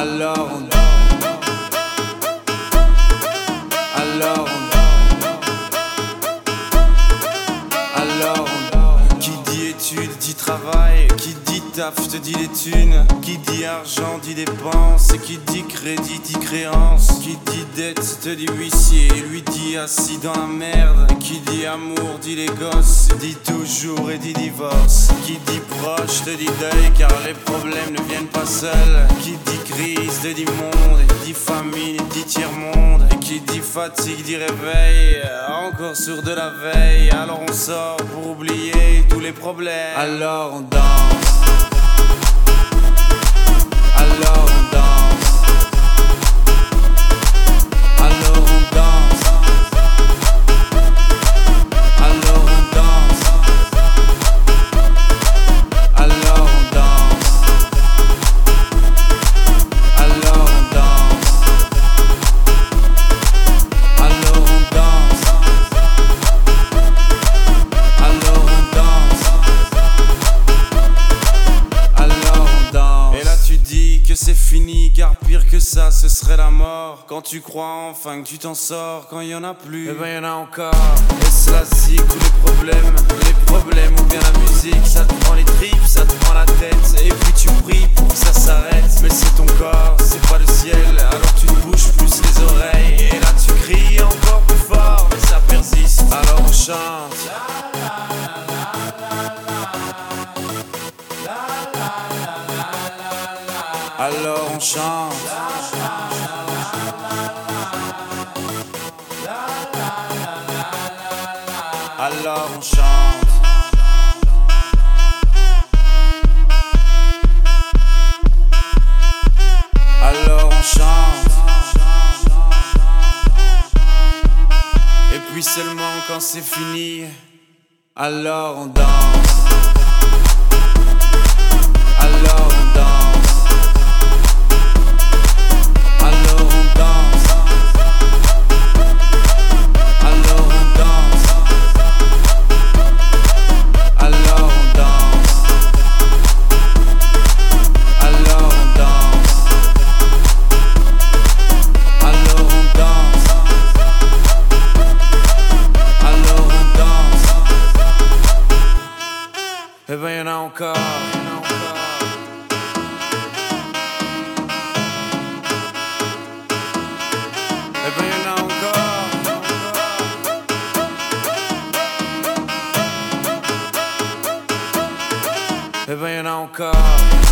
Alors on danse. Alors on danse. Alors on danse. Qui dit études dit travail. Qui dit taf te dit les thunes. Qui dit argent dit dépenses. Et qui dit crédit dit créance. Qui dit dette te dit huissier. Lui dit assis dans la merde. Et qui dit amour dit les gosses. Dit toujours et dit divorce. Qui dit proche te dit deuil car les problèmes ne viennent pas seuls. Qui dit crise te dit monde. Et dit famine dit tiers-monde. Et qui dit fatigue dit réveil. Encore sur de la veille. Alors on sort pour oublier tous les problèmes. Alors on danse. Alors on danse. Alors on danse. Alors on danse. Alors on danse. Alors on danse. Alors on danse. Alors on danse. Alors on danse. Et là tu dis que c'est fini, car pire que ça ce serait la mort. Quand tu crois enfin que tu t'en sors, quand y en a plus, eh ben y en a encore. Est-ce la zik ou les problèmes ou bien la musique? Ça te prend les tripes, ça te prend la tête. Et puis tu pries pour que ça s'arrête. Mais c'est ton corps, c'est pas le ciel. Alors tu te bouges plus les oreilles. Et là tu cries encore plus fort, mais ça persiste. Alors on chante. Alors on chante. Alors on chante. Alors on chante. Et puis seulement quand c'est fini, alors on danse. Alors on danse. Alors on danse. Alors on danse. Alors on danse. Alors on danse. Alors on danse. Alors on danse. Eh ben y'en a encore. Eh ben y'en a encore. Eh ben y'en a encore.